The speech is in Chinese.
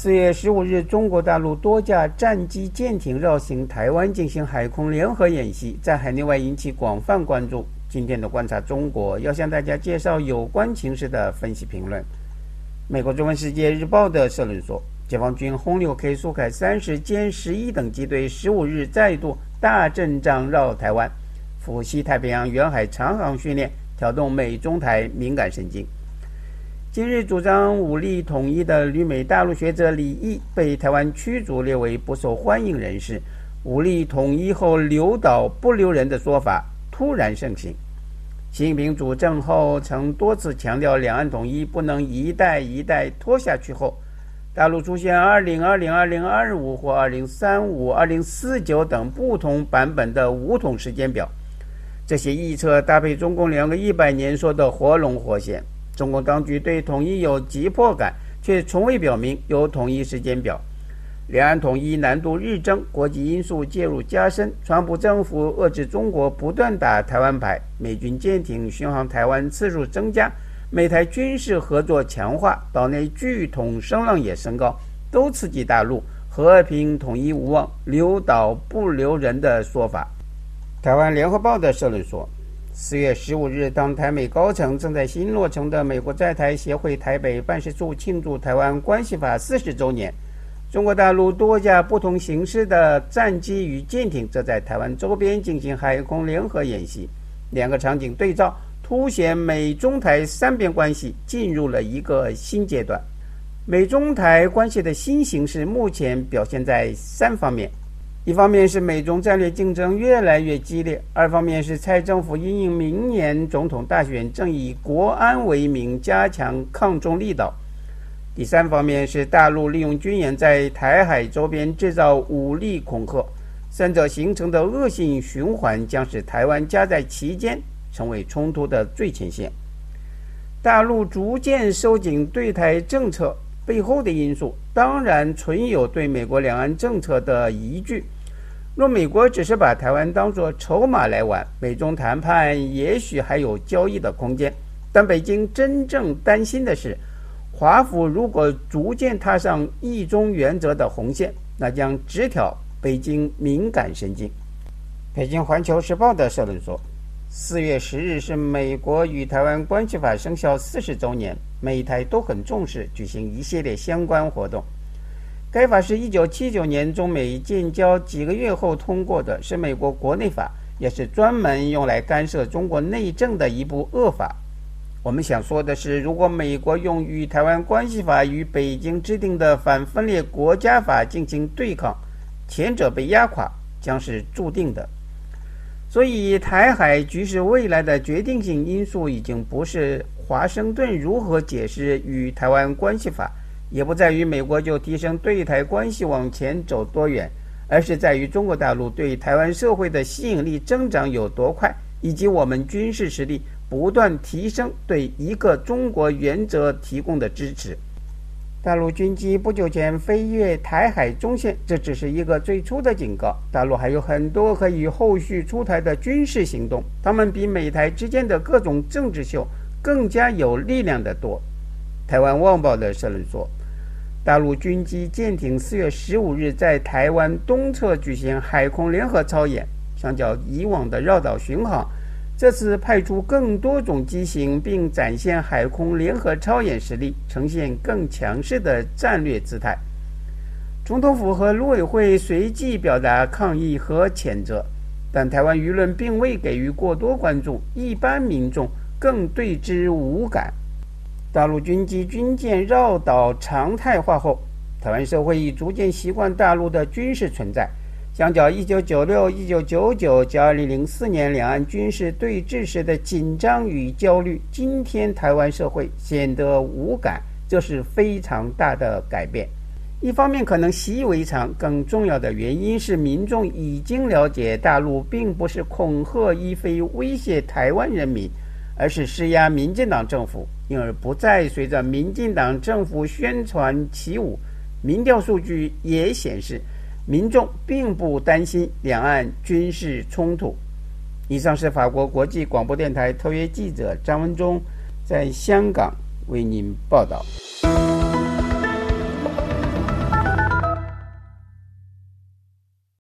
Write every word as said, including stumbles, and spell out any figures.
四月十五日，中国大陆多架战机舰艇绕行台湾进行海空联合演习，在海内外引起广泛关注。今天的观察中国要向大家介绍有关情势的分析评论。美国中文世界日报的社论说，解放军轰六 K 苏凯三十歼十一等机队十五日再度大阵仗绕台湾，赴西太平洋远海长航训练，挑动美中台敏感神经。今日主张武力统一的旅美大陆学者李毅被台湾驱逐，列为不受欢迎人士。武力统一后留岛不留人的说法突然盛行。习近平主政后曾多次强调两岸统一不能一代一代拖下去后，大陆出现二零二零、二零二五或二零三五、二零四九等不同版本的武统时间表。这些预测搭配中共两个一百年说的活龙活现。中共当局对统一有急迫感，却从未表明有统一时间表。两岸统一难度日增，国际因素介入加深，川普政府遏制中国不断打台湾牌，美军舰艇巡航台湾次数增加，美台军事合作强化，岛内拒统声浪也升高，都刺激大陆和平统一无望，留岛不留人的说法。台湾联合报的社论说，四月十五日，当台美高层正在新落成的美国在台协会台北办事处庆祝台湾关系法四十周年，中国大陆多架不同形式的战机与舰艇则在台湾周边进行海空联合演习，两个场景对照，凸显美中台三边关系进入了一个新阶段。美中台关系的新形势目前表现在三方面。一方面是美中战略竞争越来越激烈，二方面是蔡政府因应明年总统大选正以国安为名加强抗中力道，第三方面是大陆利用军演在台海周边制造武力恐吓，三者形成的恶性循环将使台湾夹在其间，成为冲突的最前线。大陆逐渐收紧对台政策背后的因素，当然存有对美国两岸政策的疑惧。若美国只是把台湾当作筹码来玩，美中谈判也许还有交易的空间。但北京真正担心的是，华府如果逐渐踏上一中原则的红线，那将直挑北京敏感神经。北京环球时报的社论说，四月十日是美国与台湾关系法生效四十周年，美台都很重视，举行一系列相关活动。该法是一九七九年中美建交几个月后通过的，是美国国内法，也是专门用来干涉中国内政的一部恶法。我们想说的是，如果美国用与台湾关系法与北京制定的反分裂国家法进行对抗，前者被压垮将是注定的。所以台海局势未来的决定性因素已经不是华盛顿如何解释与台湾关系法，也不在于美国就提升对台关系往前走多远，而是在于中国大陆对台湾社会的吸引力增长有多快，以及我们军事实力不断提升对一个中国原则提供的支持。大陆军机不久前飞越台海中线，这只是一个最初的警告，大陆还有很多可以后续出台的军事行动，他们比美台之间的各种政治秀更加有力量的多。台湾旺报的社论说，大陆军机舰艇四月十五日在台湾东侧举行海空联合操演，相较以往的绕岛巡航，这次派出更多种机型，并展现海空联合操演实力，呈现更强势的战略姿态。总统府和陆委会随即表达抗议和谴责，但台湾舆论并未给予过多关注，一般民众更对之无感。大陆军机军舰绕岛常态化后，台湾社会已逐渐习惯大陆的军事存在。相较一九九六、一九九九及二零零四年两岸军事对峙时的紧张与焦虑，今天台湾社会显得无感，这是非常大的改变。一方面可能习以为常，更重要的原因是民众已经了解大陆并不是恐吓亦非威胁台湾人民，而是施压民进党政府，因而不再随着民进党政府宣传起舞。民调数据也显示，民众并不担心两岸军事冲突。以上是法国国际广播电台特约记者张文忠在香港为您报道。